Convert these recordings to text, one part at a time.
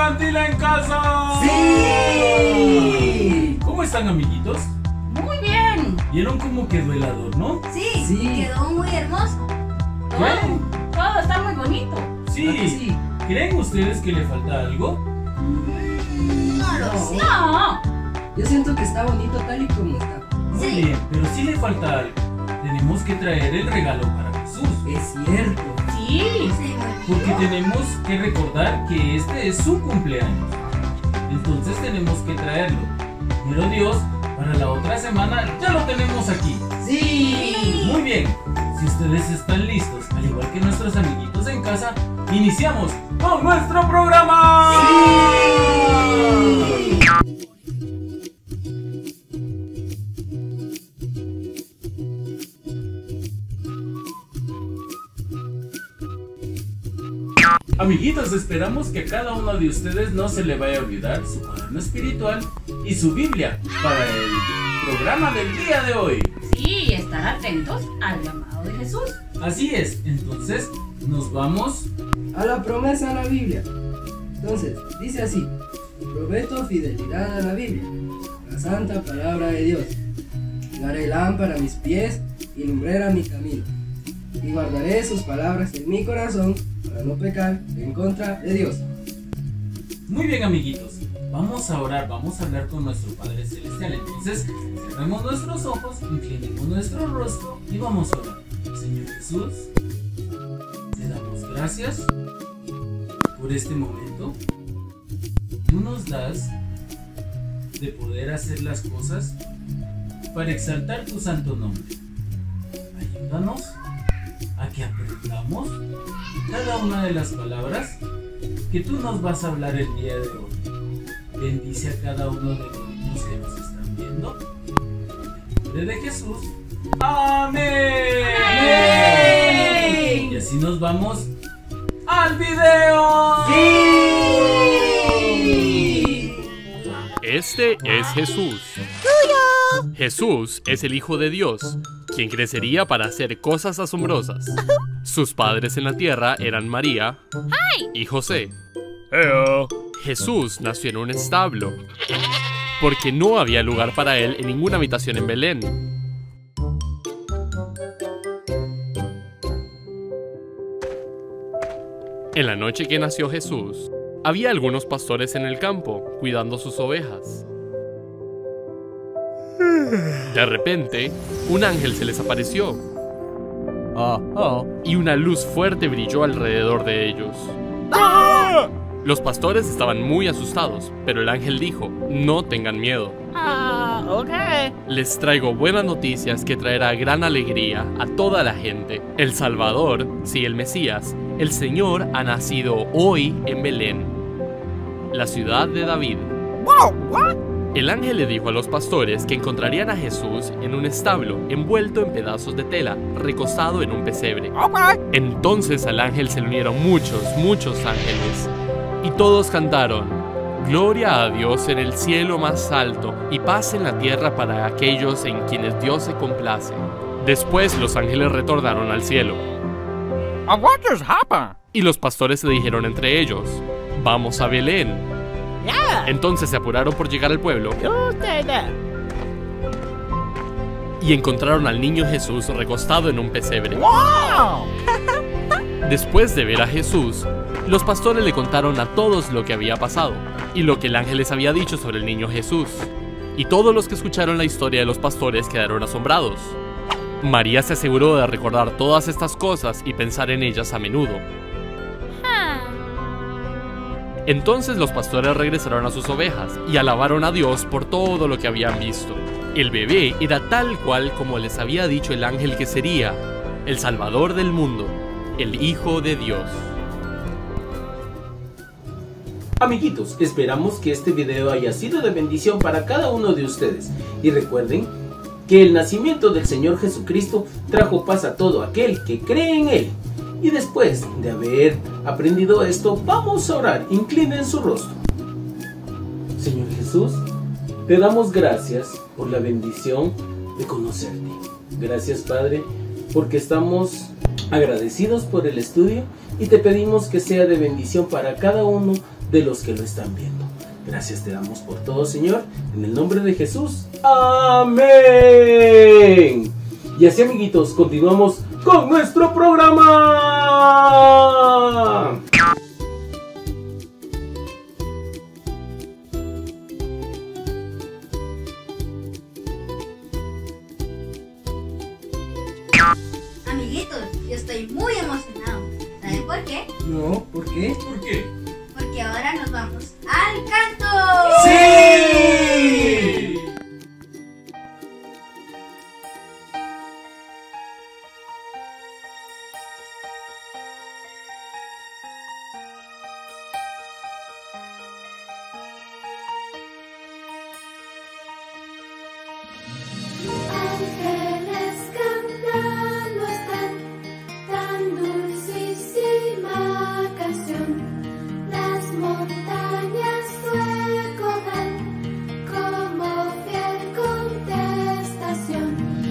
infantil en casa! ¡Sí! ¿Cómo están, amiguitos? Muy bien. ¿Vieron cómo quedó el adorno? Sí. Quedó muy hermoso. Todo está muy bonito. Sí. ¿Creen ustedes que le falta algo? No lo sé. No. Yo siento que está bonito tal y como está. Muy Sí. bien, pero sí le falta algo. Tenemos que traer el regalo para Jesús. Es cierto. Sí. Sí, Porque tenemos que recordar que este es su cumpleaños. Entonces tenemos que traerlo. Pero Dios, para la otra semana ya lo tenemos aquí. ¡Sí! Muy bien. Si ustedes están listos, al igual que nuestros amiguitos en casa, iniciamos con nuestro programa. ¡Sí! Amiguitos, esperamos que a cada uno de ustedes no se le vaya a olvidar su cuaderno espiritual y su Biblia para el programa del día de hoy. Sí, estar atentos al llamado de Jesús. Así es, entonces nos vamos. A la promesa a la Biblia. Entonces, dice así: prometo fidelidad a la Biblia, la santa palabra de Dios. Daré lámpara a mis pies y lumbrera mi camino. Y guardaré sus palabras en mi corazón para no pecar en contra de Dios. Muy bien, amiguitos, vamos a orar, vamos a hablar con nuestro Padre Celestial. Entonces, cerremos nuestros ojos, inclinemos nuestro rostro y vamos a orar. Señor Jesús, te damos gracias por este momento. Tú nos das de poder hacer las cosas para exaltar tu santo nombre. Ayúdanos a que aprendamos cada una de las palabras que tú nos vas a hablar el día de hoy. Bendice a cada uno de los niños que nos están viendo. En el nombre de Jesús. ¡Amén! ¡Amén! Y así nos vamos al video. ¡Sí! Este es Jesús. Jesús es el Hijo de Dios, quien crecería para hacer cosas asombrosas. Sus padres en la tierra eran María y José. Jesús nació en un establo, porque no había lugar para él en ninguna habitación en Belén. En la noche que nació Jesús, había algunos pastores en el campo, cuidando sus ovejas. De repente, un ángel se les apareció. Y una luz fuerte brilló alrededor de ellos. Los pastores estaban muy asustados, pero el ángel dijo: no tengan miedo. Les traigo buenas noticias que traerá gran alegría a toda la gente. El Salvador, sí, el Mesías, el Señor, ha nacido hoy en Belén, la ciudad de David. El ángel le dijo a los pastores que encontrarían a Jesús en un establo, envuelto en pedazos de tela, recostado en un pesebre. Entonces al ángel se le unieron muchos ángeles, y todos cantaron: gloria a Dios en el cielo más alto, y paz en la tierra para aquellos en quienes Dios se complace. Después los ángeles retornaron al cielo. Y los pastores se dijeron entre ellos: vamos a Belén. Entonces se apuraron por llegar al pueblo y encontraron al niño Jesús recostado en un pesebre. Después de ver a Jesús, los pastores le contaron a todos lo que había pasado y lo que el ángel les había dicho sobre el niño Jesús. Y todos los que escucharon la historia de los pastores quedaron asombrados. María se aseguró de recordar todas estas cosas y pensar en ellas a menudo. Entonces los pastores regresaron a sus ovejas y alabaron a Dios por todo lo que habían visto. El bebé era tal cual como les había dicho el ángel que sería: el Salvador del mundo, el Hijo de Dios. Amiguitos, esperamos que este video haya sido de bendición para cada uno de ustedes. Y recuerden que el nacimiento del Señor Jesucristo trajo paz a todo aquel que cree en Él. Y después de haber aprendido esto, vamos a orar. Inclinen su rostro. Señor Jesús, te damos gracias por la bendición de conocerte. Gracias, Padre, porque estamos agradecidos por el estudio y te pedimos que sea de bendición para cada uno de los que lo están viendo. Gracias te damos por todo, Señor, en el nombre de Jesús. Amén. Y así, amiguitos, continuamos con nuestro programa. Amiguitos, yo estoy muy emocionado. ¿Saben por qué? No, ¿por qué? ¿Por qué? Porque ahora nos vamos al canto. ¡Sí! Ángeles cantando están, tan dulcísima canción. Las montañas su eco dan, como fiel contestación.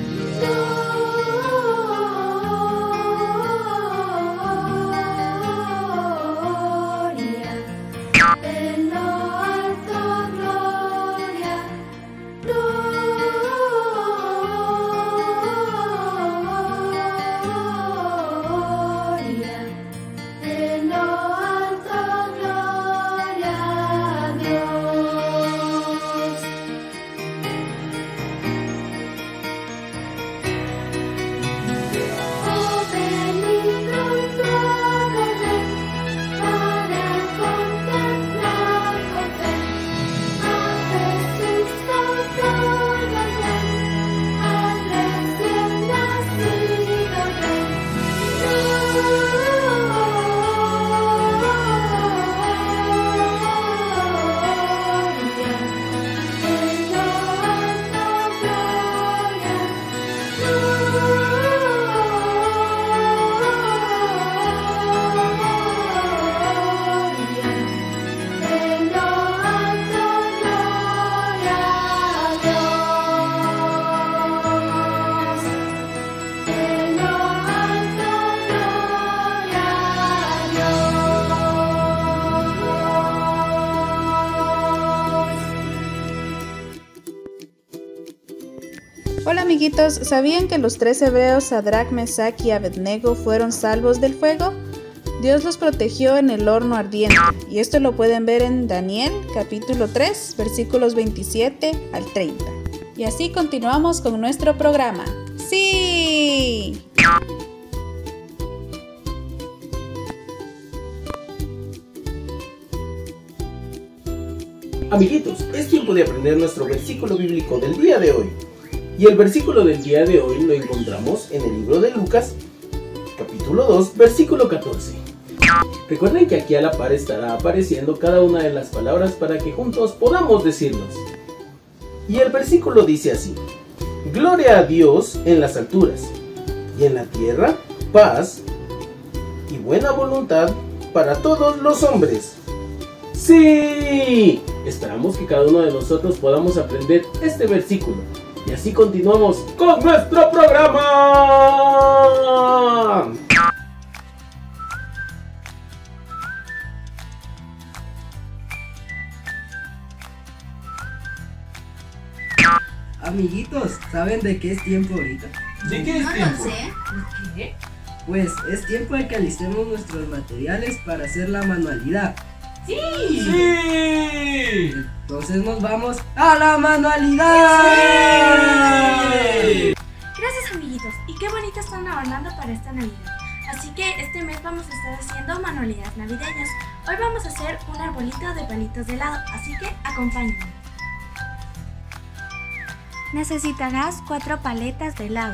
Gloria, en lo alto gloria. Gloria, en lo alto, gloria a Dios. Oh, venid pronto a Belén, para contemplar con fe a Jesús todo el bien, al recién nacido Rey. Gloria, en lo alto, gloria. Gloria, en lo alto, gloria a Dios. En lo alto, gloria a Dios. Hola amiguitos, ¿sabían que los 3 hebreos Sadrach, Mesach y Abednego fueron salvos del fuego? Dios los protegió en el horno ardiente, y esto lo pueden ver en Daniel capítulo 3 versículos 27 al 30. Y así continuamos con nuestro programa. ¡Sí! Amiguitos, es tiempo de aprender nuestro versículo bíblico del día de hoy. Y el versículo del día de hoy lo encontramos en el libro de Lucas, capítulo 2, versículo 14. Recuerden que aquí a la par estará apareciendo cada una de las palabras para que juntos podamos decirlos. Y el versículo dice así: Gloria a Dios en las alturas, y en la tierra paz y buena voluntad para todos los hombres. ¡Sí! Esperamos que cada uno de nosotros podamos aprender este versículo. Y así continuamos con nuestro programa. Amiguitos, ¿saben de qué es tiempo ahorita? ¿De qué es No tiempo? lo sé. ¿Qué? Pues es tiempo de que alistemos nuestros materiales para hacer la manualidad. ¡Sí! ¡Sí! Entonces nos vamos a la manualidad. ¡Sí! Gracias amiguitos, y qué bonito están adornando para esta Navidad. Así que este mes vamos a estar haciendo manualidades navideñas. Hoy vamos a hacer un arbolito de palitos de helado, así que acompáñenme. Necesitarás 4 paletas de helado.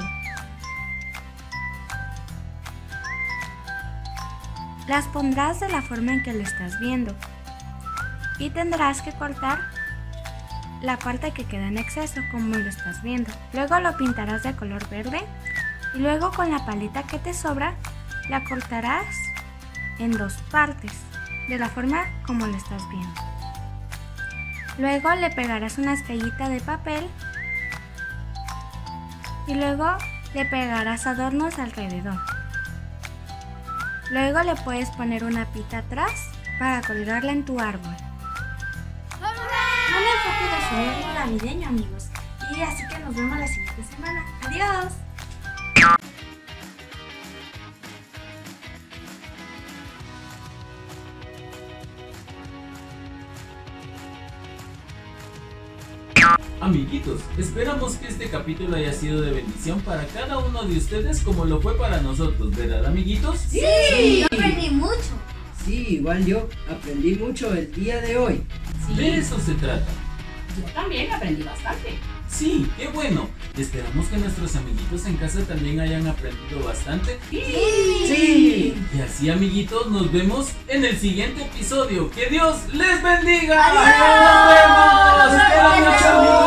Las pondrás de la forma en que lo estás viendo. Y tendrás que cortar la parte que queda en exceso, como lo estás viendo. Luego lo pintarás de color verde y luego con la paleta que te sobra la cortarás en 2 partes, de la forma como lo estás viendo. Luego le pegarás una estrellita de papel y luego le pegarás adornos alrededor. Luego le puedes poner una pita atrás para colgarla en tu árbol. No me enfoque de sueño navideño, amigos. Y así que nos vemos la siguiente semana. Adiós. Amiguitos, esperamos que este capítulo haya sido de bendición para cada uno de ustedes como lo fue para nosotros, ¿verdad, amiguitos? Sí, yo aprendí mucho. Sí, igual yo aprendí mucho el día de hoy. De eso se trata. Yo también aprendí bastante. Sí, qué bueno. Esperamos que nuestros amiguitos en casa también hayan aprendido bastante. Sí. Y así, amiguitos, nos vemos en el siguiente episodio. ¡Que Dios les bendiga! ¡Adiós! ¡Nos vemos! ¡Los quiero mucho, amigos!